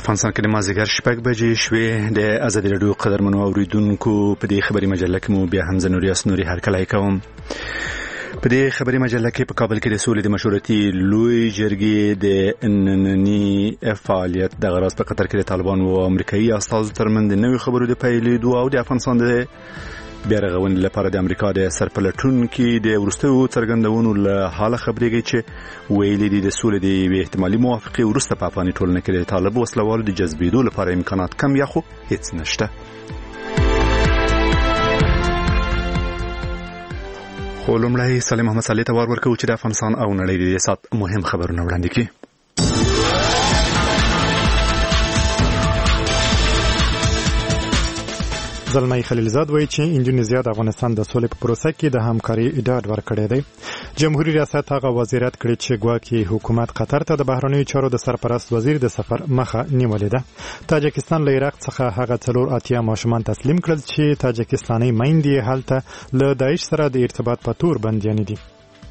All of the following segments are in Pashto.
افغانستان کې د مازدیګر 6 بجې شوې. د ازادي راډیو قدرمنو اوریدونکو په دې خبري مجله کې مو بیا هم زنوري اسنوري هرکلی کوم. په دې خبري مجله کې په کابل کې د سولې د مشورتي لوی جرګې د نننی فعالیت د غرض په قطر کې د طالبانو او امریکایي استازو ترمنځ د نوې خبرو د پیلېدو او د افغانستان د بیا رغونې لپاره د امریکا د سرپلټونکو د وروستیو څرګندونو له حاله خبرېږي چې ویلي دي د سولې د احتمالي موافقې وروسته په افغاني ټولنه کې د طالب وسلوالو د جذبېدو لپاره امکانات کم یا خو هیڅ نشته. خو لومړی سلیم محمد صالح ته وار ورکوو چې د افغانستان او نړۍ د سات مهم خبرونه وړاندې کړي. زلمی خلیلزاد وایي چې انډونیزیا د افغانستان د سولې په پروسه کې د همکاري ډاډ ورکړی دی. جمهوریت ریاست هغه وزارت کړی چې ګواکې حکومت قطر ته د بهرنیو چارو د سرپرست وزیر د سفر مخه نیولې ده. تاجکستان له عراق څخه هغه 4 ماشومان تسلیم کړل چې تاجکستاني میندې هلته له داعش سره د ارتباط په تور بندیانې دي.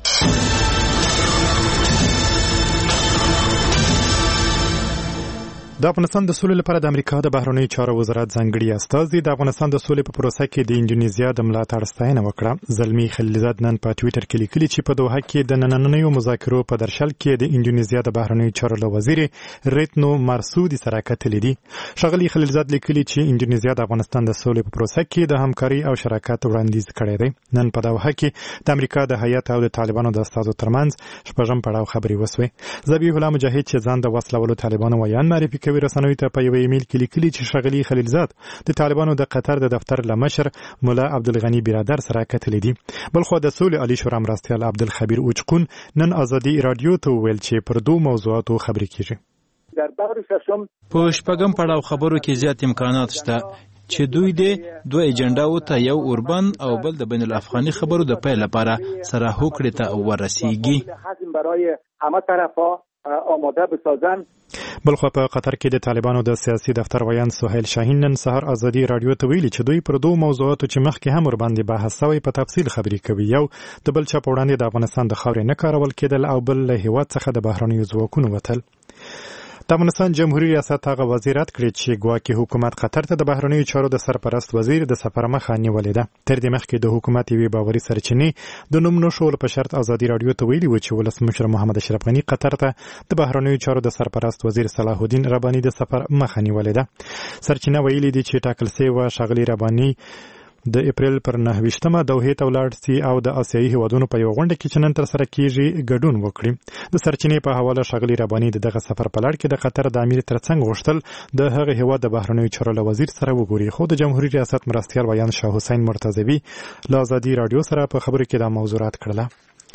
د افغانستان د سولې لپاره د امریکا د بهرنیو چارو وزارت ځانګړي استازي د افغانستان د سولې په پروسه کې د انډونیزیا د ملاتړ ستاینه وکړه. زلمی خلیلزاد نن په ټویټر کې لیکلي چې په دوحه کې د نننیو مذاکرو په درشل کې د انډونیزیا د بهرنیو چارو له وزیر ریتنو مارسودي سره کتلې دي. ښاغلي خلیلزاد لیکلي چې انډونیزیا د افغانستان د سولې په پروسه کې د همکاري او شراکت وړاندیز کړی دی. نن په دوحه کې د امریکا د هیئت او د طالبانو د استازو ترمنځ شپږم پړاو خبرې وسوې. ذبیح الله مجاهد چې ځان د وسلوالو طالبانو ویان معرفي کوي رسنوي ته په یو ایمیل کې لیکلي چې ښاغلي خلیلزاد د طالبانو د قطر د دفتر له مشر مولا عبدالغني برادر سره کتلې دي. بلخو د سولې عالی شورا مرستیال عبدالخبیر اوچقون نن ازادي رادیو ته ویل چې پر دوه موضوعاتو خبرې کیږي. په شپږم پړاو خبرو کې زیات امکانات شته چې دوی د دوه ایجنډاو ته یو اوربان او بل د بین الافغاني خبرو د پیل لپاره سره هوکړې ته ورسیږي. بلخو په قطر کې د طالبانو د سیاسي دفتر ویان سهیل شاهین نن سهار ازادي رادیو ته ویلي چې دوی پر دوه موضوعاتو چې مخکې هم ور باندې بحث شوی په تفصیل خبرې کوي. یو د بل چا په وړاندې د افغانستان د خاورې نه کارول کېدل او بل له هیواد څخه د بهرنیو ځواکونو وتل. د افغانستان جمهوریت ریاست هغه وزارت کړی چې ګواکې حکومت قطر ته د بهرنیو چارو د سرپرست وزیر د سفر مخه نیولې ده. تر دې مخکې د حکومت یوې باوري سرچینې د نوم نشول په شرط ازادي رادیو ته ویلي و چې ولسمشر محمد اشرف غني قطر ته د بهرنیو چارو د سرپرست وزیر صلاح الدین رباني د سفر مخه نیولې ده. سرچینه ویلي دي چې ټاکل شوی و ښاغلي رباني د اپریل پر 9 دوحې ته ولاړ سي او د آسیایي هیوادونو په یو غونډه کې چې نن تر سره کیږي ګډون وکړي. د سرچینې په حواله ښاغلي رباني دغه سفر په لړ کې د قطر د امیر ترڅنګ غوښتل د هغه هیواد د بهرنیو چارو له وزیر سره وګوري. خو د جمهوریت ریاست مرستیال ویان شاه حسین مرتضوی له ازادي رادیو سره په خبرو کې دا موضوعات کړله.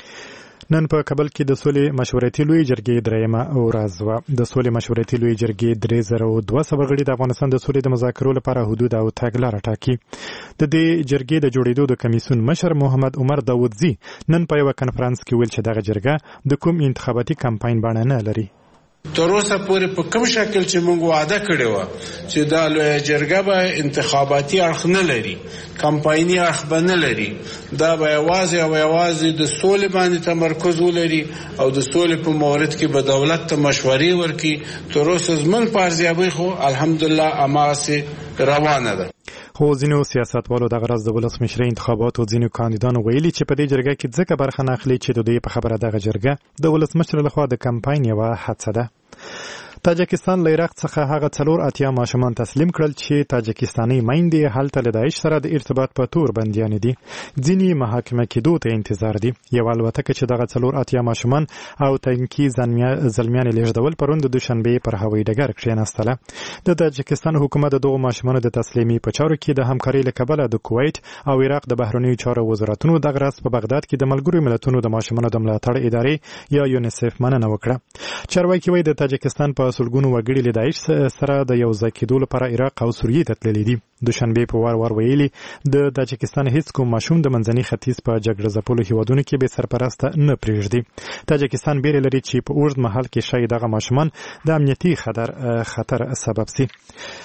نن په کابل کې د سولې مشورتي لوی جرګې درېیمه ورځ وه. د سولې مشورتي لوی جرګې 3200 غړي د افغانستان د سولې د مذاکرو لپاره حدود او تګلاره ټاکي. د دې جرګې د جوړېدو د کمیسیون مشر محمد عمر داودزي نن په یو کنفرانس کې ویل چې دغه جرګه د کوم انتخاباتي کمپاین بڼه نه لري. تر اوسه پورې په کوم شکل چې موږ وعده کړې و چې دا لویه جرګه به انتخاباتي اړخ نه لري، کمپایني اړخ به نه لري، دا به یوازې او یوازې د سولې باندې تمرکز ولري او د سولې په مورد کې به دولت ته مشورې ورکړي. تر اوسه زموږ په ارزیابۍ خو الحمدلله هماغسې روانه ده. خو ځینو سیاستوالو دغه ورځ د ولسمشرۍ انتخاباتو ځینو کاندیدانو ویلي چې په دې جرګه کې ځکه برخه نه اخلي چې د دوی په خبره دغه جرګه د ولسمشر لخوا د کمپاین یوه هڅه ده. تاجکستان له عراق څخه هغه 4 ماشومان تسلیم کړل چې تاجکستاني میندې هلته له داعش سره د ارتباط په تور بندیانې دي. ځینې محاکمه کېدو ته انتظار دي. یو الوتکه چې دغه 4 ماشومان او تنکي زلمیان لیږدول پرون د دوشنبې پر هوایي ډګر کښېناستله. د تاجکستان حکومت د دغو ماشومانو د تسلیمي په چارو کې د همکارۍ له کبله د کویت او عراق د بهرنیو چارو وزارتونو دغه ورځ په بغداد کې د ملګرو ملتونو د ماشومانو د ملاتړ ادارې یا یونیسف مننه وکړه. چارواکي وایي د تاجکستان په سلګونو وګړي له داعش سره د یو ځای کېدو لپاره عراق او سوریې ته تللي دي. دوشنبې په وار ویلي د تاجکستان هیڅ کوم ماشوم د منځني ختیځ په جګړه ځپلو هیوادونو کې بې سرپرسته نه پرېږدي. تاجکستان بیره لري چې په اوږد مهال کې شاید دغه ماشومان د امنیتي خطر سبب سي.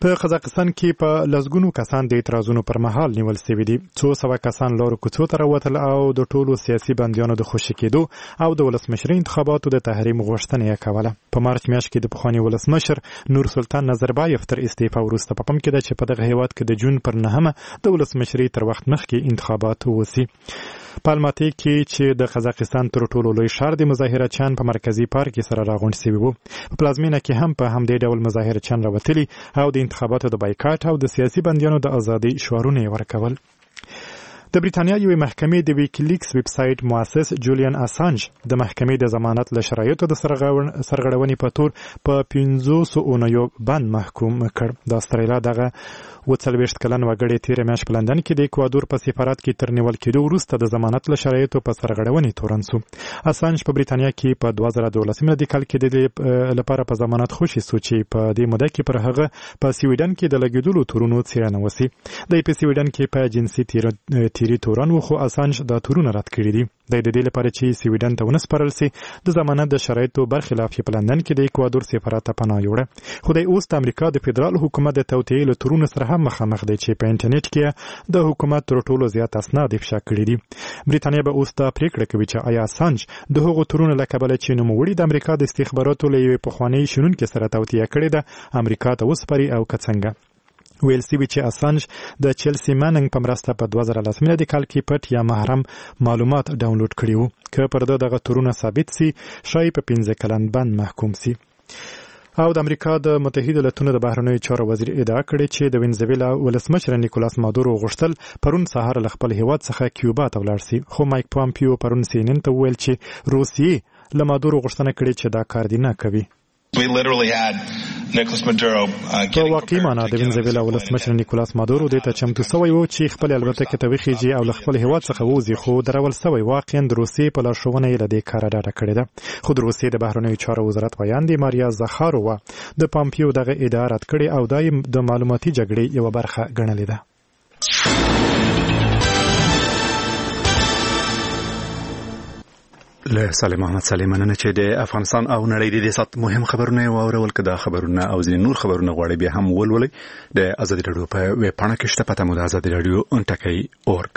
په قزاقستان کې په لسګونو کسان د اعتراضونو پر مهال نیول شوي دي. 200 کسان لارو کوڅو ته راوتل او د ټولو سیاسي بندیانو د خوشي کېدو او د ولسمشرۍ انتخاباتو د تحریم غوښتنه یې کوله. په مارچ میاشت کې د پخواني ولسمشر نور سلطان نظربایف تر استعفا وروسته په پام کې ده چې په دغه هیواد کې د جون پر 9 د ولسمشرۍ تر وخت مخکې انتخابات وسی. په الماتي کې چې د قزاقستان تر ټولو لوی ښار د مظاهرچیان په مرکزي پارک کې سره راغونډ شوي وو. په پلازمینه کې هم په همدې ډول مظاهرچیان راوتلي او د انتخاباتو د بایکاټ او د سیاسي بندیانو د ازادۍ شعارونه یې ورکول. د بریتانیا یوې محکمې د ویکیلیکس ویب سایټ مؤسس جولیان اسانج د محکمې د ضمانت له شرایطو د سرغړونې په تور په 500 بند محکوم کړ. د استرالیا دغه 40 کلن وګړی تیر میاشت په لندن کې د اکوادور په سفارت کې تر نیول کېدو وروسته د ضمانت له شرایطو په سرغړونې تورن شو. اسانج په بریتانیا کې په 2012 کال کې د لپاره په ضمانت خوشي سو چې په دې موده کې پر هغه په سویډن کې د لګیدلو تورونو څیړنه وسی. د په سویډن کې په جنسي تیری تورن وخو اسانج دا تورونه رد کړی دي. د دې لپاره چې سویډن ته ونسپارل سي د ضمانت د شرایطو برخلاف په لندن کې د اکوادور سفارت ته پناه یوړه. خو د اوس د امریکا د فدرال حکومت د توطئې له تورونو سره هم مخامخ دی چې په انټرنیټ کې د حکومت تر ټولو زیات اسناد افشا کړي دي. بریتانیا به اوس دا پریکړه کوي چې آیا اسانج د هغو تورونو له کبله چې نوموړي د امریکا د استخباراتو له یوې پخوانۍ شنونکې سره توطئه کړې ده امریکا ته وسپاري او که څنګه. ویل سوي چې اسانج د چلسی ماننګ په مرسته په 2010 کال کې پټ یا محرم معلومات ډاونلوډ کړي وو. که پر دغه تورونه ثابت سي شاید په 15 کلن بند محکوم سي. او د امریکا د متحده ایالاتونو د بهرنیو چارو وزیر ادعا کړې چې د وینزویلا ولسمشر نیکولاس مادورو غوښتل پرون سهار له خپل هیواد څخه کیوبا ته ولاړ شي. خو مایک پامپیو پرون CNN ته ویل چې روسیې له مادورو غوښتنه کړې چې دا کار دی نه کوي. په واقعي معنا د وینزویلا ولسمشر نیکولاس مادورو د ته چمتو سوی وو چې خپل البتکه ته وخیږي او له خپل هیواد څخه ووزي خو درول سوی واقعا د روسیې په لارښوونه یې لدې کار ډاډه کړې ده. خو د روسیې د بهرنیو چارو وزارت ویاندې ماریا زخارووا د پامپیو دغه ادعا رد کړې او دایم د معلوماتي جګړې یو برخه ګڼلې ده. له سالم محمد سلیمانه چې د افغانستان او نړۍ د سات مهم خبرونه واورول کده خبرونه او ځینې نور خبرونه غواړي بیا هم ولولي د ازادي رادیو په ویب پاڼه کې شته پته مو د ازادي رادیو @org.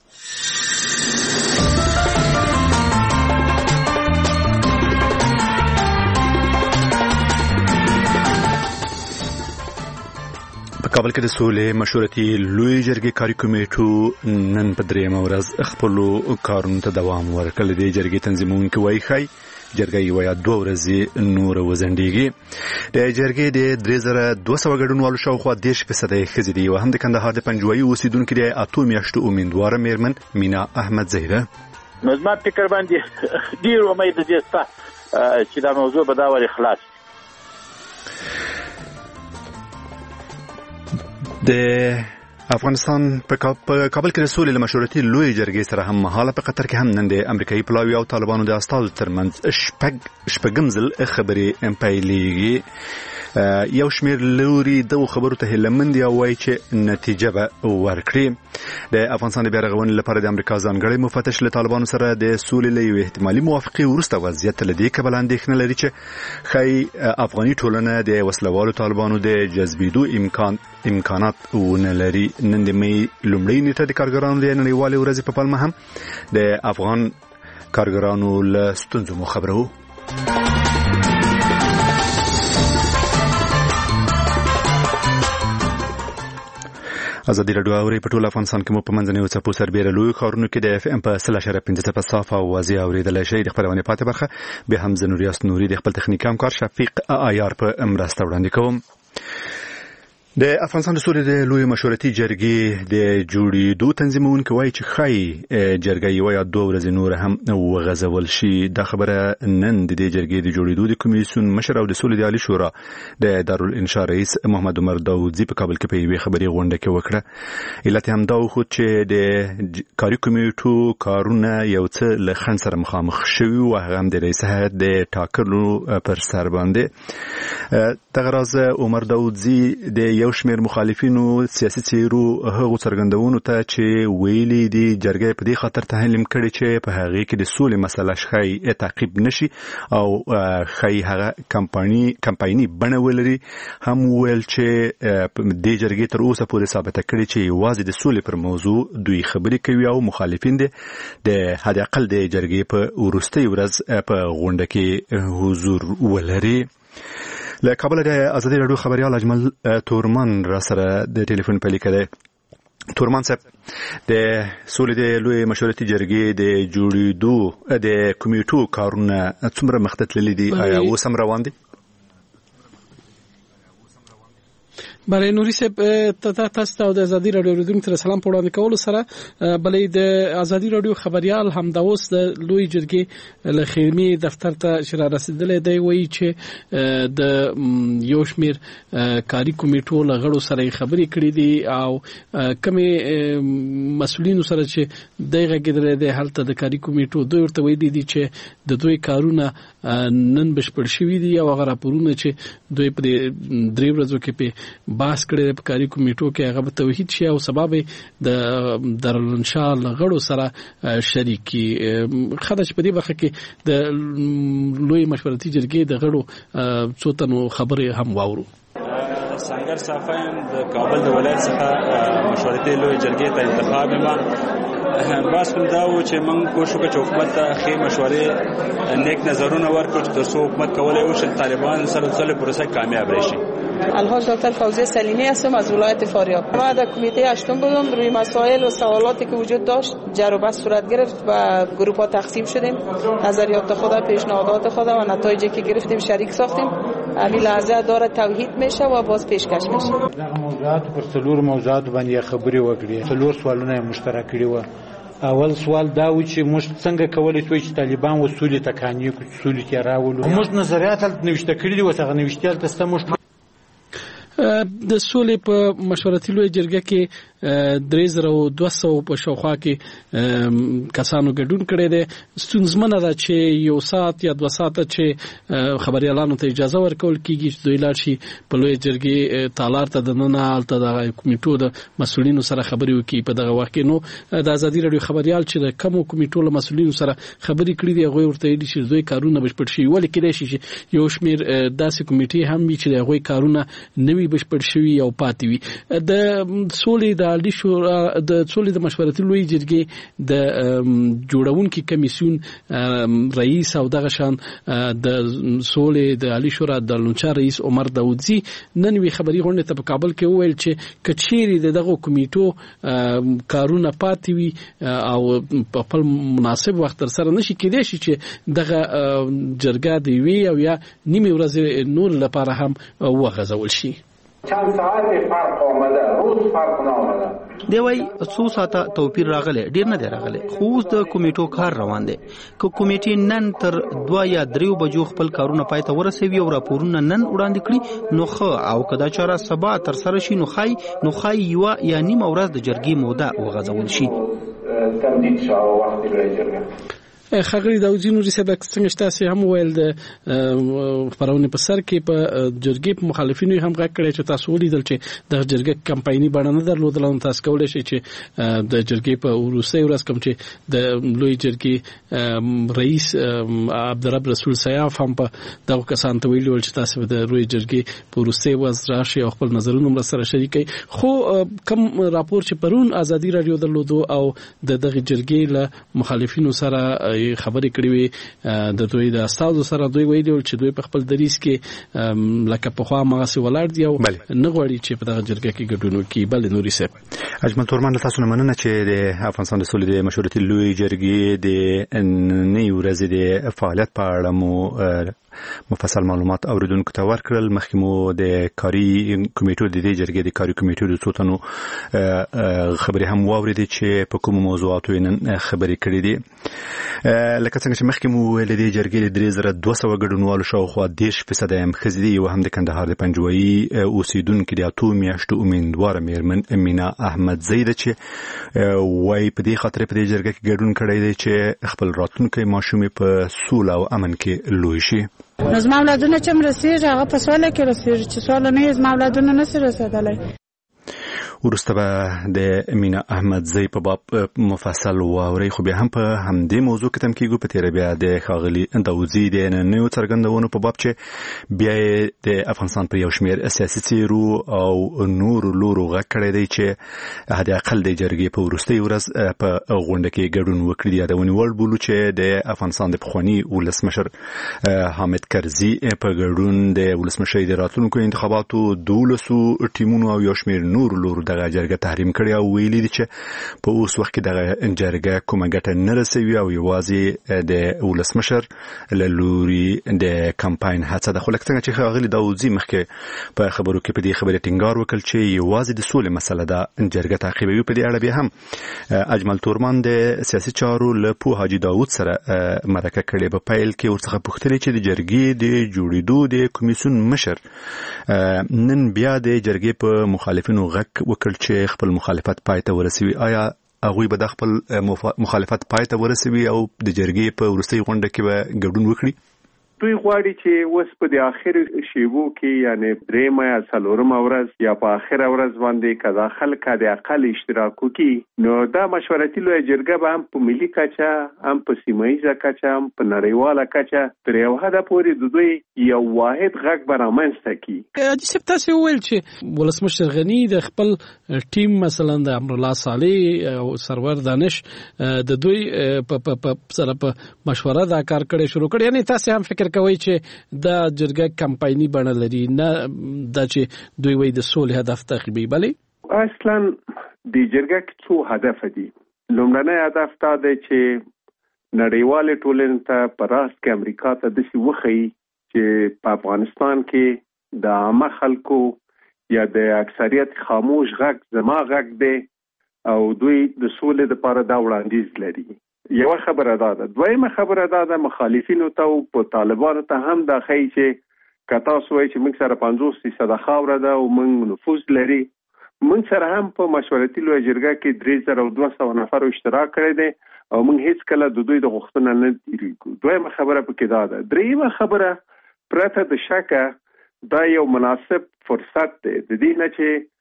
کابل کې د سولې مشورتي لوی جرګې کاري کمیټو نن په درېمه ورځ خپل کارونو ته دوام ورکړ. د جرګې تنظیمونکو وايي خای جرګې یو 2 ورځې نور وزندګي. د جرګې د 3200 غړونوالو شاوخوا 10% ښځې دي او هم د کندهار د پنجوایي اوسیدونکو د 8 میاشتو امیدواره میرمن مینا احمد زهره. نو زما فکر باندې ډیر امید دي چې دا موضوع به دا ور خلاص. د افغانستان په کابل کې د سولې مشورتي لوی جرګې سره هم مهاله په قطر کې هم نن د امریکایي پلاوی او طالبانو د استازو ترمنځ شپږم ځل خبرې پیلېږي. یو شمیر لوري د خبرو ته هلمند دی او وايي چې نتیجه به ورکړي. د افغانستان د بیرغونې لپاره د امریکا ځانګړي مفتش له طالبانو سره د سولې له یو احتمالي موافقې وروسته وضعیت لدې کبل اندېښنه لري چې خای افغاني ټولنه د وسلوالو طالبانو د جذبېدو امکانات ونه لري. نن د مې لومړۍ نیټه د کارګرانو د نړیوالې ورځې په پلمه هم د افغان کارګرانو له ستونزو خبرو. ازادي رادیو اوري په ټول افغانستان کې مو په منځنیو څپو سربېره لوی خبرونه کې د FM په 0.5 په صافه او واضح اوریدل شي. د خبرونه پاتې برخه به هم زنوریاس نوري د خپل تخنیکي همکار شفیق آیار په مرسته وړاندې کوم. د افغانستان د سولې د لوی مشورتي جرګې د جوړېدو تنظیمونکو وايي چې خای جرګې یو 2 ورځې نور هم وغځول شي. دا خبره نن د دې جرګې د جوړېدو د کمیسیون مشر او د سولې د عالی شورا د دارالانشاء رئیس محمد عمر داودزی په کابل کې په یوې خبري غونډه کې وکړه. علت هم دا خو چې د کاري کمیټو کارونه یو څه له خنډ سره مخامخ شوي او هغه هم د رئیس هیئت د ټاکلو پر سر باندې. دغه راز عمر داودزی د یو شمېر مخالفینو سیاسي څیرو هغو څرګندونو ته چې ویلي دي جرګه په دې خاطر تحلیم کړي چې په هغې کې د سولې مسله ښایي تعقیب نشي او ښایي هغه کمپایني بڼه ولري. هم وویل چې دې جرګې تر اوسه پورې ثابته کړي چې یوازې د سولې پر موضوع دوی خبرې کوي او مخالفین دي د حد اقل د جرګې په وروستۍ ورځ په غونډه کې حضور ولري. له کابل د ازادي راډیو خبريال اجمل تورمان را سره د ټلیفون په لیکه ده. تورمان صاحب، د سولې د لوی مشورتي جرګې د جوړېدو د کمیټو کارونه څومره مخته تللي دي؟ آیا اوس هم روان دي؟ بلې نوري صاحب، تاسو ته د ازادي راډیو ریډونکو تر سلام په وړاندې کولو سره بلې د ازادي راډیو خبريال هم د اوس د لوی جرګې له خیمې دفتر ته شرا رسیدلې دی. وایي چې د یو شمېر کاري کمیټو له غړو سره خبرې کړې دي او کومې مسؤلینو سره چې دغه غږیدل دي هلته د کاري کمیټو دوی ورته ویلي دي چې د دوی کارونه نن بشپړ شوي دي او هغه راپورونه چې دوی په 3 ورځو کې په باس کړي په کاري کمیټو کې هغه به توحید شي او سبب د درلنشا غړو سره شریکي خدای په دې برخه کې د لوی مشورتي جرګې د غړو څوتنو خبره هم واورو. سنگر صافایم د کابل د ولایت څخه مشورتي لوی جرګې ته انتخاب ما باس کوم دا و چې موږ کوشش وکړو چې حکومت ته ښه مشورې نیک نظرونه ورکړو چې تاسو حکومت کولای او چې طالبان سره څه پروسه کامیاب راشي. الحاج دکتر فوزیه سلیمی هستم از ولایت فاریاب. ما در کمیته هشتم بودم. روی مسائل و سوالاتی که وجود داشت جر و بحث صورت گرفت و گروه ها تقسیم شدیم. نظریات خود، پیشنهادات خود و نتایجی که گرفتیم شریک ساختیم. همین لحظه داره توحید میشه و باز پیشکش میشه. دغه موضوعات پر څلور موضوعات باندې خبرې وکړې. څلور سوالونه مشترک کړي و. اول سوال دا و چې موږ څنګه کولای شو چې طالبان وسولې تکانی کو سولې ته راولو. موږ نظریات نوښته کړي دي او څنګه نوښتل تاسو موږ د سولې په مشورتي لوی جرګه کې 3200 په شاوخوا کې کسانو ګډون کړي دي. ستونزمنه ده چې یو ساعت یا 2 ساعت چې خبريالانو ته اجازه ورکول کیږي چې دوی لاړ شي په لوی جرګې تالار ته د نه الته د کمیټو د مسولینو سره خبرې وکړي. په دغه وخت کې نو د ازادي راډیو خبريال چې د کوم کمیټو له مسولینو سره خبرې کړې دي هغه ورته ویلي چې دوی کارونه بشپړ شي. ولې کېدای شي یو شمېر داسې کمیټې هم وي چې هغه کارونه نوي بشپړ شوي او پاتې وي. د سولې د عالی شورا د سولې د مشورتي لوی جرګې د جوړونکو کمیسیون رئیس او دغه شان د سولې د عالی شورا د لونچا رئیس عمر داودزی نن وی خبري غونډه ته په کابل کې وویل چې کچيري دغه کمیټو کارونه پاتې وي او په خپل مناسب وخت سره نشي کېدای شي چې دغه جرګه دی وی او یا نیمه ورځ نور لپاره هم وغځول شي. چند ساعت فرق آمده، روز فرق نامده. دی وای څو ساعته توپیر راغلی، ډیر نه دی راغلی، خو اوس د کمیټو کار روان دی. که کمیټې نن تر 2 یا 3 بجو خپل کارونه پای ته ورسوي او راپورونه نن وړاندې کړي نو ښه، او که دا چاره سبا تر سره شي نو ښایي یوه یا نیمه ورځ د جرګې موده وغځول شي. تمدید شو وخت لوی جرګه خغری داودزی نوري صاحب څنګه تاسو هم ویل د خبرونه په سر کې په جرګې په مخالفینو هم غږ کړی چې تاسو ولیدل چې د جرګې کمپایني باندې نه درلودل نو تاسو کولای شئ چې د جرګې په وروستۍ ورځ کوم چې د لوی جرګې رئیس عبدالرب رسول سیاف هم په دغه کسان ته ویلي چې تاسو د لوی جرګې په وروستۍ ورځ راشي او خپل نظرونه سره شریکي. خو کوم راپور چې پرون ازادي راډیو درلودو او دغه جرګې له مخالفینو سره خبرې کړې وي د دوی د استادو سره دوی ویلي چې دوی په خپل دریس کې لکه په خوا مغاسي ولاړ دی او نه غواړي چې په دغه جرګه کې ګډون وکړي. بل نوري صاحب اجمل تورمان تاسو نه مننه چې د افغانستان د سولې د مشورتي لوی جرګې د نوې ورځې د فعالیت په اړه مو مفصل معلومات اوریدونکو ته ورکړل. مخکې مو د کاري کمیټو د دې جرګې د کاري کمیټو د څوتنو خبرې هم واوریدې چې په کوم موضوعاتو نن خبرې کړې دي. لکه څنګه چې مخکې مو ویل دي جرګې د 3200 ګډونوالو شاوخوا 10% هم ښځې دي او هم د کندهار د پنجوایي اوسیدونکو د 8 میاشتو امیندواره میرمن امینا احمد زیده چې وای په دې خاطر په دې جرګه کې ګډون کړی دی چې خپل راتلونکي ماشومې په سوله او امن کې لوی شي. نو زما اولادونه چې مرسیږي هغه په سوله کې رسیږي چې سوله نه زما اولادونه نشي رسیدلی. ورسته به د مینا احمدزی په باب مفصل واوري، خو بیا هم په همدې موضوع کې تم کېږو. په تیر بیا د ښاغلي داودزي د نننیو څرګندونو په باب چې بیا د افغانستان پر یو شمېر سیاسي څیرو او نورو لورو غږ کړی دی چې حد اقل د جرګې په وروستۍ ورځ په غونډه کې ګډون وکړي. د یادونې وړ بولو چې د افغانستان د پخواني ولسمشر حامد کرزي په ګډون د ولسمشرۍ د راتلونکو انتخاباتو 12 ټیمونو او یو شمېر نورو لورو دغه جرګه تحریم کړی او ویلي دي چې په اوس وخت کې دغه جرګه کومه ګټه نه رسوي او یوازې د ولسمشر له لوري د کمپاین هڅه ده. خو لکه څنګه چې ښاغلي داودزي مخکې په خبرو کې په دې خبرې ټینګار وکړ چې یوازې د سولې مسله ده جرګه تعقیبوي. په دې اړه بیا هم اجمل تورمان د سیاسي چارو له پوه حاجي داود سره مرکه کړې. په پیل کې ورڅخه پوښتنې چې د جرګې د جوړېدو د کمیسیون مشر نن بیا د جرګې په مخالفینو غږ وکړ چې خپل مخالفت پای ته ورسوي. آیا هغوی به د خپل مخالفت پای ته ورسوي او د جرګې په وروستۍ غونډه کې به ګډون وکړي؟ دوی غواړي چې اوس په د اخر شیبو کې یعنی درېمه یا څلورمه ورځ یا په اخره ورځ باندې کدا خلک د اقل اشتراک وکړي، نو دا مشورتي لویه جرګه به هم په ملي کچه، هم په سیمهیزه کچه، هم په نړیواله کچه تر یو حده پورې د دوی یو واحد غږ به رامنځته کړي. حاجي صاحب تاسو وویل چې ولسمشر غني د خپل ټیم مثلا د امرالله صالح او سرور دانش د دوی په سره په مشوره دا کار کړی شروع کړی، یعنی تاسو هم فکر کوي چې دا جرګه کمپایني بڼه لري، نه دا چې دوی وایي د سولې هدف تعقیبوي؟ بلې اصلا د جرګه کې څو هدف دي. لومړنی هدف دا دی چې نړیوالې ټولنې ته په راست کې امریکا ته داسې وښیي چې په افغانستان کې د عامه خلکو یا د اکثریت خاموش غږ زما غږ دی او دوی د سولې لپاره دا وړاندیز لري. یو خبره ده. دویمه خبره ده مخالفینو ته او په طالبانو ته هم دا ښیي چې که تاسو وایئ چې موږ سره 50% خاوره ده او موږ نفوذ لري، موږ سره هم په مشورتي لویه جرګه کې 3200 نفر اشتراک کړی دی او موږ هیڅ کله د دوی د غوښتنه نه تیریږو. دویمه خبره پکې دا ده. دریمه خبره پرته د شکه دا یو مناسب فرصت دی د دې نه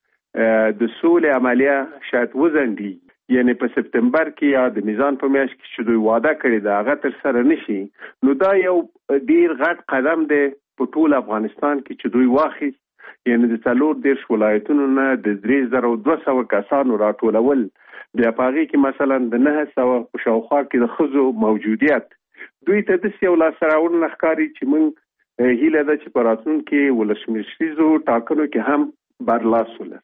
چې د سولې عملیه شاید وځنډي، یعنی په سپتمبر کې یا د میزان په میاشت کې چې دوی وعده کړی دا هغه تر سره نشي. نو دا یو ډیر غټ قدم دی په ټول افغانستان کې چې دوی واخیست، یعنی د 4 ولایتونو نه د 3200 کسانو راټولول، بیا په هغې کې مثلا د 900 په شاوخوا کې د ښځو موجودیت دوی ته داسې یو لاسته راوړنه ښکاري چې موږ هیله ده چې په راتلونکي ولسمشریزو ټاکنو کې هم برلاس ولرو.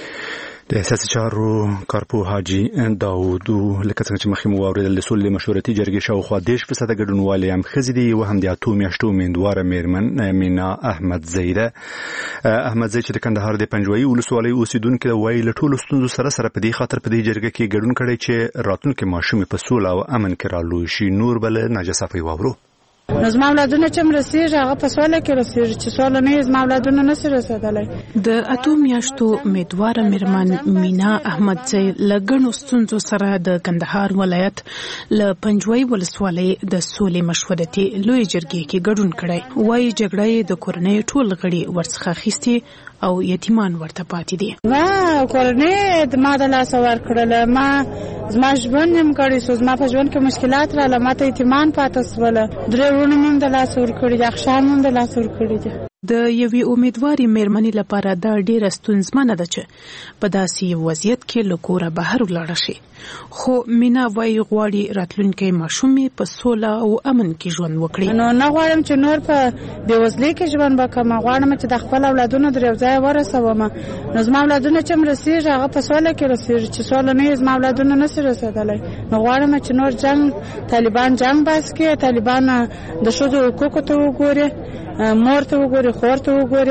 د سیاسي چارو کارپوه حاجي داود لکه څنګه چې مخکې مو واورېدل د سولې مشورتي جرګې شاوخوا 10% ګډونوالې هم ښځې دي او هم د 8 میاشتو امیندواره میرمن مینا احمدزی ده. احمدزی چې د کندهار د پنجوایي ولسوالۍ اوسیدونکې ده، وایي له ټولو ستونزو سره په دې خاطر په دې جرګه کې ګډون کړی چې راتلونکي ماشومې په سوله او امن کې رالوی شي. نور بل ناجصافي واورو. نو زما اولادونه چې مرسیږي هغه په سوله کې رسیږي چې سوله نه زما اولادونه نشي رسیدلی. د 8 میاشتو امیدواره میرمن مینا احمدزی له ګڼو ستونزو سره د کندهار ولایت له پنجوایي ولسوالۍ د سولې مشورتي لویې جرګې کې ګډون کړی. وایي جګړه یې د کورنۍ ټول غړي ورڅخه اخیستي او یتیمان ورته پاتې دي. ما کورنۍ ما د لاسه ورکړله، ما زما ژوند هم کړی سو، زما په ژوند کې مشکلات رااله، ما ته یتیمان پاتې سوله، 3 ورونه هم د لاسه ورکړي دي، اخشام هم د لاسه ورکړي دي. د یوې امیدوارې میرمنې لپاره دا ډیره ستونزمنه ده چې په داسې یو وضعیت کې له کوره بهر ولاړه شي. خو مینا وایي غواړي راتلونکی ماشومې په سوله او امن کې ژوند وکړي. نو نه غواړم چې نور په بېوزلۍ کې ژوند وکړم، غواړم چې د خپل اولادونو در یو ځای ورسوم. نو زما اولادونه چې مرسیږي هغه په سوله کې رسیږي چې سوله نه زما اولادونه نشي رسېدلی. نو غواړم چې نور طالبان جنګ بس کړي، طالبان د ښځو حقوقو ته وګوري، مور ته وګوري، خور ته وګوري.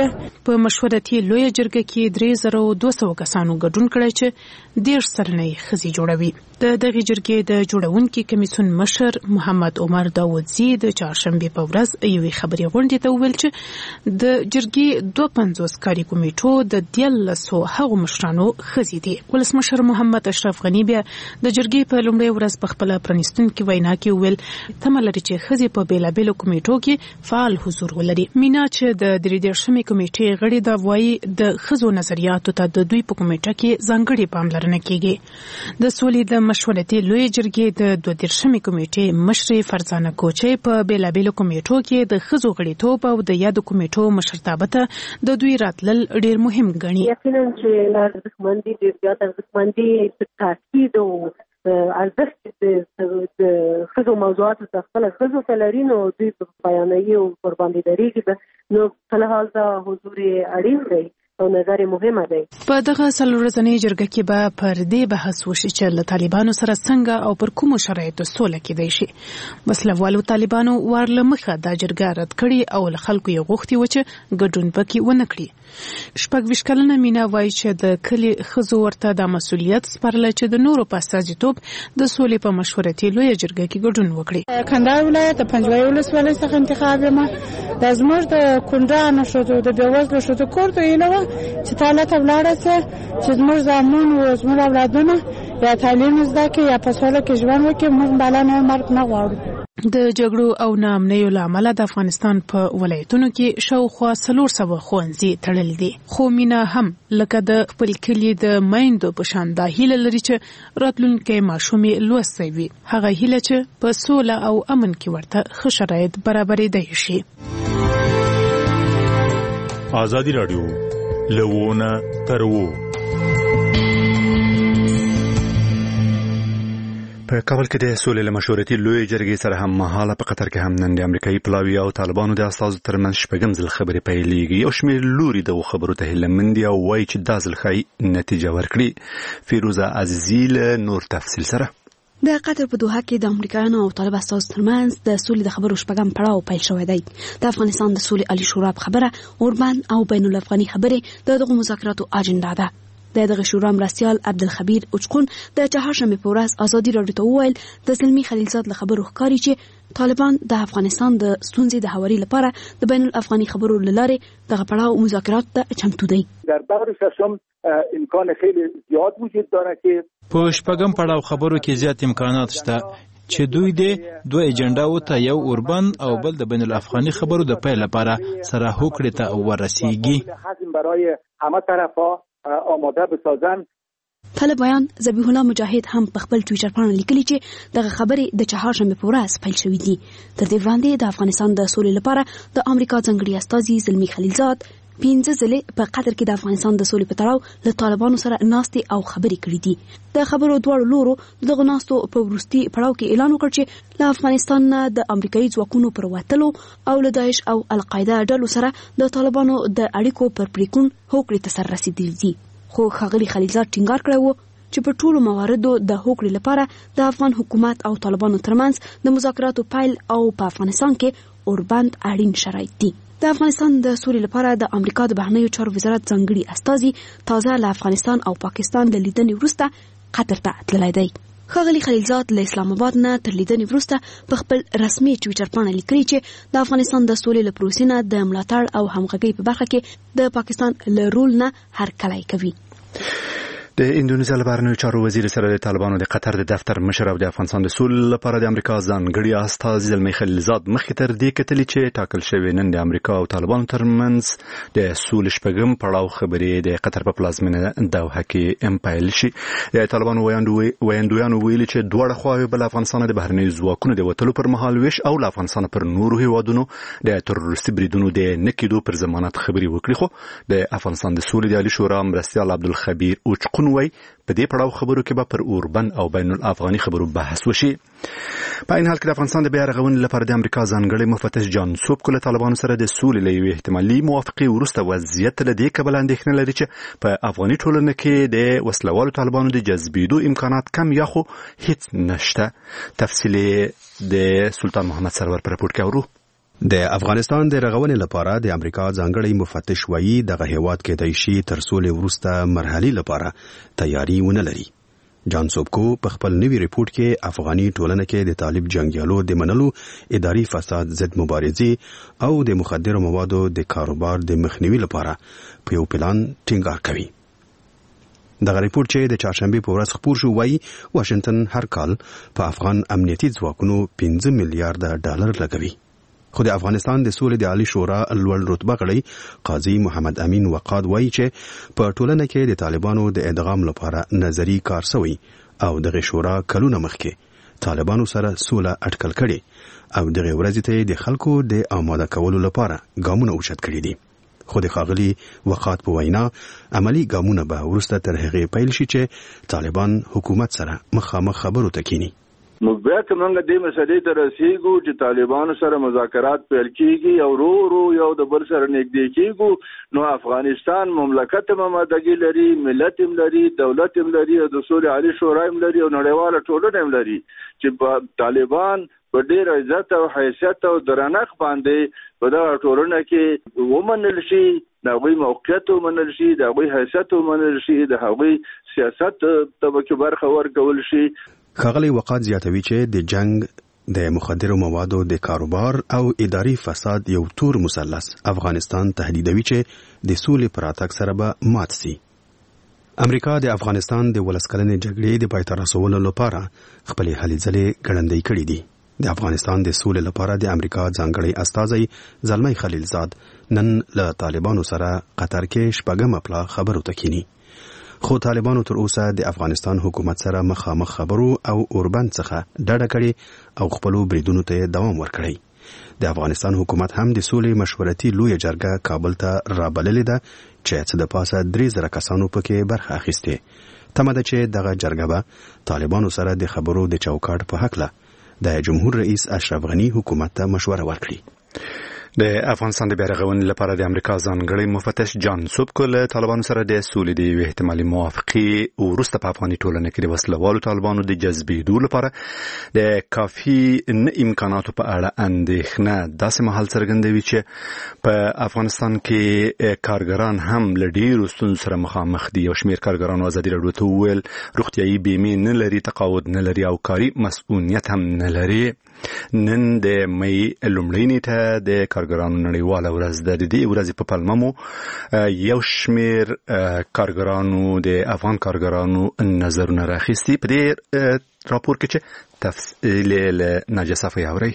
په مشورتي لویه جرګه کې 3200 کسانو ګډون کړی چې 10 سلنې ښځې جوړوي. د دغه جرګې د جوړونکي کمیسیون مشر محمد عمر داودزی د چهارشنبه په ورځ یوې خبري غونډې ته وویل چې د جرګې 250 کاري کمیټو د 1300 هغو مشرانو ښځې دي. ولسمشر محمد اشرف غنی بیا د جرګې په لومړۍ ورځ په خپل پرانیستونکي وینا کې وویل تمه لري چې ښځې په بیلابیلو کمیټو کې فعال حضور ولري. مینا چې د 33مې کمیټې غړي دا وایي د ښځو نظریاتو ته د دوی په کمیټه کې ځانګړې پاملرنه کیږي. د سولې د مشورتي لویې جرګې د 32مې کمیټې مشرې فرزانه کوچي په بیلابیلو کمیټو کې د ښځو غړیتوب او د یادو کمیټو مشرتابه ته د دوی راتلل ډیر مهم ګڼي. یقینا چې ارزښتمندي ډیر زیات ارزښتمندي تاکید او ارزښت د ښځو موضوعاتو ته خپل ښځو ته لري نو دوی په بیانیي او پر باندې درېږي نو په حال دا حضور اړین دی او نظر مهمه دی. په دغه څلورځنۍ جرګه کې به پر دې بحث وشي چې له طالبانو سره څنګه او پر کومو شرایطو سوله کېدای شي. وسلوالو طالبانو ورله مخه دا جرګه رد کړي او له خلکو یې غوښتي و چې ګډون پکې ونه کړي. 26 کلنه مینا وایي چې د کلي ښځو ورته د مسؤلیت سپارله چې د نورو په استازیتوب د سولې په مشورتي لویه جرګه کې ګډون وکړي. کندهار ولایت د پنجوایي ولسوالۍ څخه انتخاب یم. د زموږ د کونډانو ښځو د بېوزلو ښځو کور ته هیله وه چې تا هلته ولاړه سه چې زموږ زامن او زموږ اولادونه یا تعلیم زده کړي یا په سوله کې ژوند وکړي. موږ بالا نه مرګ نه غواړو. د جګړو او ناامنیو له امله د افغانستان په ولایتونو کې شاوخوا 400 ښوونځي تړلي دي. خو مینا هم لکه د خپل کلي د میندو په شان دا هیله لري چې راتلونکي ماشومې لوستی وي. هغه هیله چې په سوله او امن کې ورته ښه شرایط برابرېدای شي. ازادي راډیو لوونه ترو په کابل کې د سولې له مشورتي لویې جرګې سره هم مهاله په قطر کې هم نن د امریکایي پلاوي او طالبانو د استازو ترمنځ شپږم ځل خبرې پیلېږي. یو شمېر لوري دغو خبرو ته هیله مند او وایي چې دا ځل ښایي نتیجه ورکړي. فیروزه عزیزي له نور تفصیل سره. د قطر په دوحه کې د امریکایانو او طالب استازو ترمنځ د سولې د خبرو شپږم پړاو پیل شوی دی. د افغانستان د سولې عالی شورا خبره اوربند او بین الافغاني خبرې د دغو مذاکراتو اجنډا ده. دغه شورا مرستیال عبدالخبیر اوچقون د چهارشنبه په ورځ ازادي راډیو ته وویل د زلمی خلیلزاد له خبرو ښکاري چې طالبان د افغانستان د ستونزې د هواري لپاره د بین الافغاني خبرو لارې دغه پړاو مذاکرات ته چمتو دي. در بحر ششم امکان خیلی زیاد وجود داره که په شپږم پړاو خبرو کې زیات امکانات شته چې دوی د دوه ایجنډاو ته یو اوربن او بل د بین الافغاني خبرو د پیل لپاره سره هوکړې ته ورسیږي. حزم برای همه طرفا آماده بسازن. طالبان ذبیح الله مجاهد هم په خپل ټویټر باندې لیکلي چې دغه خبرې د چهارشنبه په ورځ پیل شوې دي. تر دې وړاندې د افغانستان د سولې لپاره د امریکا ځانګړي استازي زلمی خلیلزاد 15 ځلې په قطر کې د افغانستان د سولې په تړاو له طالبانو سره ناستې او خبرې کړې دي. د خبرو دواړو لورو دغه ناستو په وروستي پړاو کې اعلان وکړ چې له افغانستان نه د امریکایي ځواکونو پر وتلو او له داعش او القاعده ډلو سره د طالبانو د اړیکو پر پریکون هوکړې ته سر رسیدلي دي. خو ښاغلي خلیلزاد ټینګار کړی و چې په ټولو مواردو د هوکړې لپاره د افغان حکومت او طالبانو ترمنځ د مذاکراتو پیل او په افغانستان کې اوربند اړین شرایط دي. د افغانستان د سولې لپاره د امریکا د بهرنیو چارو وزارت ځانګړي استازي تازه له افغانستان او پاکستان له لیدنې وروسته قطر ته تللی دی. ښاغلي خلیلزاد له اسلام آباد نه تر لیدنې وروسته په خپل رسمي ټویټر باندې لیکلي چې د افغانستان د سولې له پروسې نه د ملاتړ او همغږۍ په برخه کې د پاکستان له رول نه هرکلی کوي. د اندونیزیا بهرنیو چارو وزیر سره د طالبانو د قطر د دفتر مشر او د افغانستان د سولې لپاره د امریکا ځانګړي استازي زلمی خلیلزاد مخکې تر دې کتلي چې ټاکل شوی نن د امریکا او طالبانو ترمنځ د سولې شپږم پړاو خبرې د قطر په پلازمینه دوحه کې پیل شي. د طالبانو ویاندویانو ویلي چې دواړه خواوې بل افغانستان د بهرنیو ځواکونو د وتلو پر مهال ویش او له افغانستان پر نورو هیوادونو د تروریستي بریدونو د نه کېدو پر ضمانت خبرې وکړي. خو د افغانستان د سولې د عالی شورا مرستیال عبدالخبیر اوچقون وایي په دې پړاو خبرو کې به پر اوربن او بین الافغاني خبرو بحث وشي. په این حال کې د افغانستان د بیا رغونې لپاره د امریکا ځانګړي مفتش جان سوبکو له طالبانو سره د سولې له یوې احتمالي موافقې وروسته وضعیت له دې کبله اندېښنه لري چې په افغاني ټولنه کې د وسلوالو طالبانو د جذبېدو امکانات کم یا خو هیڅ نشته. تفصیل د سلطان محمد سرور پر راپورټ کې اورو. د افغانستان د رغونې لپاره د امریکا ځانګړی مفتش وایي دغه هیواد کېدای شي تر سولې وروسته مرحلې لپاره تیاری ونه لري. جان سوبکو په خپل نوي ریپورت کې افغاني ټولنه کې د طالب جنگیالو د منلو، اداري فساد ضد مبارزې او د مخدرو موادو د کاروبار د مخنیوي لپاره په یو پلان ټینګار کوي. دغه ریپورت چې د چهارشنبه په ورځ خپور شو وایي واشنگټن هر کال په افغان امنیتي ځواکونو 15 میلیارډ ډالر لګوي. خو د افغانستان د سولې د عالی شورا لوړ رتبه غړی قاضي محمد امین وقاد وایي چې په ټولنه کې د طالبانو د ادغام لپاره نظری کار شوی او دغه شورا کلونه مخکې طالبانو سره سوله اټکل کړي او دغه ورځ ته د خلکو د آماده کولو لپاره ګامونه اوچت کړي دي. خو د ښاغلي وقاد په وینا عملی ګامونه به وروسته تر هغې پیل شي چې طالبان حکومت سره مخامخ خبرو ته کینی. نو بیا که موږ دې مسلې ته رسیږو چې طالبانو سره مذاکرات پیل کیږي او رو یو د بل سره نږدې کیږو، نو افغانستان مملکت هم آمادګي لري، ملت هم لري، دولت هم لري او د سولې عالی شورا هم لري او نړیواله ټولنه هم لري چې طالبان په ډېر عزت او حیثیت او درنښت باندې په دغه ټولنه کې ومنل شي، د هغوی موقعیت ومنل شي، د هغوی حیثیت ومنل شي، د هغوی سیاست ته پکې برخه ورکول شي. ښاغلی وقاد زیاتوي چې د جنگ، د مخدرو موادو د کاروبار او اداري فساد یو تور مثلث افغانستان تهدیدوي چې د سولې پر راتګ سره به مات سي. امریکا د افغانستان د ولسکلنې جګړې د پای ته رسولو لپاره خپلې هلې ځلې ګړندۍ کړې دي. د افغانستان د سولې لپاره د امریکا ځانګړی استازی زلمی خلیلزاد نن له طالبانو سره قطر کې شپږم پلا خبرو ته کینی. خو طالبانو تر اوسه د افغانستان حکومت سره مخامخ خبرو او اوربند څخه ډډه کړې او خپلو بریدونو ته دوام ورکړی. د افغانستان حکومت هم د سولې مشورتي لویه جرګه کابل ته رابللې ده چې څه د پاسه 3000 کسانو پکې برخه اخیستې. تمه ده چې دغه جرګه به طالبانو سره د خبرو د چوکاټ په هکله د جمهور رئیس اشرف غنی حکومت ته مشوره ورکړي. د افغانستان د بیا رغونې لپاره د امریکا ځانګړی مفتش جان سوبکو له طالبانو سره د سولې د یوې احتمالي موافقې وروسته په افغاني ټولنه کې د وسلوالو طالبانو د جذبېدو لپاره د کافي نه امکاناتو په اړه اندېښنه داسې مهال څرګندوي چې په افغانستان کې کارګران هم له ډېرو ستونزو سره مخامخ دي. یو شمېر کارګرانو ازادي راډیو ته وویل روغتیایي بیمې نه لري، تقاعد نه لري او کاري مسؤلیت هم نه لري. نن د مې لومړۍ نیټه د کارګرانو نړیواله ورځ ده. د دې ورځې په پلمه مو یو شمېر کارګرانو د افغان کارګرانو نظرونه راخیستي. په دې راپور کې چې تفصیل له ناجیه صفوي اوري.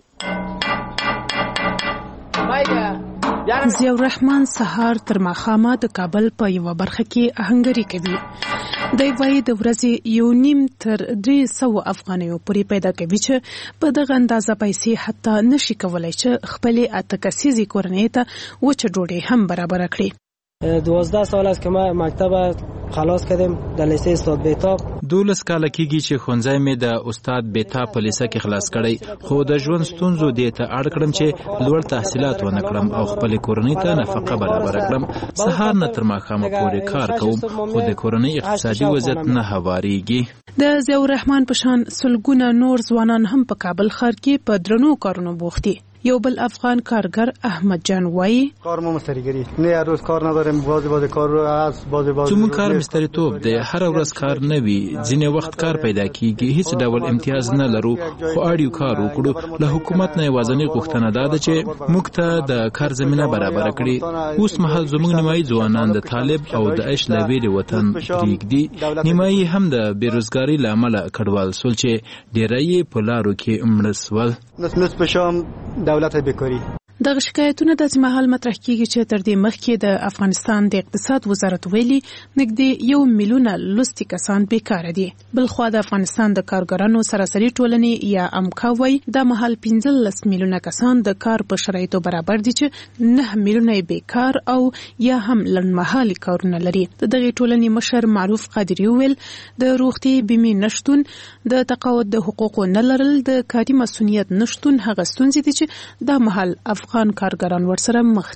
ضیاء الرحمن سهار تر ماښامه د کابل په یوه برخه کې آهنګري کوي. دی وایي د ورځې 1.5 تر 300 افغانیو پورې پیدا کوي چې په دغه اندازه پیسې حتی نشي کولای چې خپلې 8 کسیزې کورنۍ ته وچه ډوډۍ هم برابر کړي. 12 سال است که ما مکتب خلاص کردیم در لیسه استاد بیتاب. 12 کال کېږي چې ښوونځی مې د استاد بیتاب په لیسه کې خلاص کړی، خو د ژوند ستونزو دې ته اړ کړم چې لوړ تحصیلات ونه کړم او خپلې کورنۍ ته نفقه برابر کړم. سهار نه تر ماښامه پورې کار کوم خو د کورنۍ اقتصادي وضعیت نه هواریږي. د ضیاء الرحمن په شان سلګونه نور ځوانان هم په کابل ښار کې په درنو کارونو بوخت دي. یو بل افغان کارګر احمد جان وایي کار ما مستریګری نه هر روز کار نداریم، بعضی کار از بعضی زموږ کار مستریتوب دی، هر ورځ کار نه وي، ځینې وخت کار پیدا کیږي، هیڅ ډول امتیاز نه لرو خو اړیو کار وکړو. له حکومت نه یوازینۍ غوښتنه ده چې موږ ته د کار زمینه برابر کړي. اوس مهال زموږ نیمایي ځوانان د طالب او د عیش له ویرې وطن پرېږدي، نیمایي هم د بیروزګارۍ له امله کډوال سول چې ډېری یې په لارو کې مړه سول. نس په شام دولت بیکاری. دغه شکایتونه داسې مهال مطرح کیږي چې تر دې مخکې د افغانستان د اقتصاد وزارت ویلي نږدې 1 میلیون لوستي کسان بیکاره دي. بلخوا د افغانستان د کارګرانو سراسري ټولنې یا امکا وایي د مهال 15 میلیونه کسان د کار په شرایطو برابر دي چې 9 میلیونه بیکار او یا هم لنډمهالي کارونه لري. د دغه ټولنې مشر معروف قادری ویل د روغتي بیمې نشټون، د تقاعد د حقوقو نه لرل، د کاري مسؤلیت نشټون هغه ستونزې دي چې د مهال افغان کارګران ورسره مخ دي.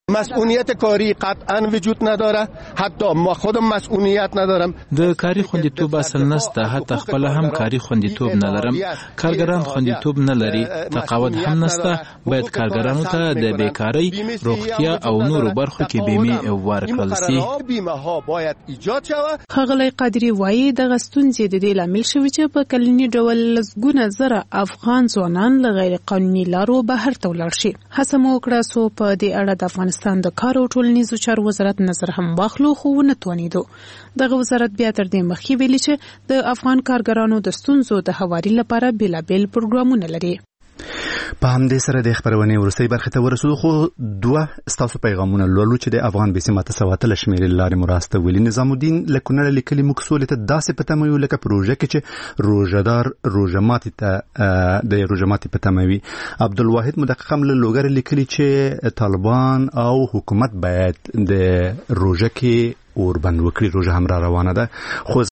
مسئولیت کاری قطعا وجود نداره، حتی ما خودم مسئولیت ندارم. د کاری خوندیتوب اصل نسته، حتی خپل هم کاری خوندیتوب نه لرم. کارګران خوندیتوب نه لري، تقاعد هم نسته. باید کارګرانو ته د بیکاری، روغتیا او نورو برخو کې بیمه ورکړل شي. ښاغلی قادری وایي دغه ستونزې د دې لامل شوي چې په کلني ډول لسګونه زره افغان ځوانان له غیر قانوني لارو بهر ته ولاړ شي. هڅه مو وکړه څو په دې اړه د افغانستان د کار او ټولنیزو چارو وزارت نظر هم واخلو، خو ونه توانېدو. دغه وزارت بیا تر دې مخکې ویلي چې د افغان کارګرانو د ستونزو د هواري لپاره بیلابیل پروګرامونه لري. په همدې سره د خبرونې ورستۍ برخه ته ورسېدو، خو دوه ستاسو پیغامونه لولو چې د افغان بسمه تسواتل شمیرې لارې مراسته ویلي. نظام الدین لکونړ لیکلي موږ سولې ته داسې پتموي لکه پروژه کې چې روژدار روژماتي ته د روژماتي پتموي. عبدالواحد مدقق هم له لوګر لیکلي چې طالبان او حکومت باید د روژه کې اوربند وکړي. روژه هم را روانه ده، خو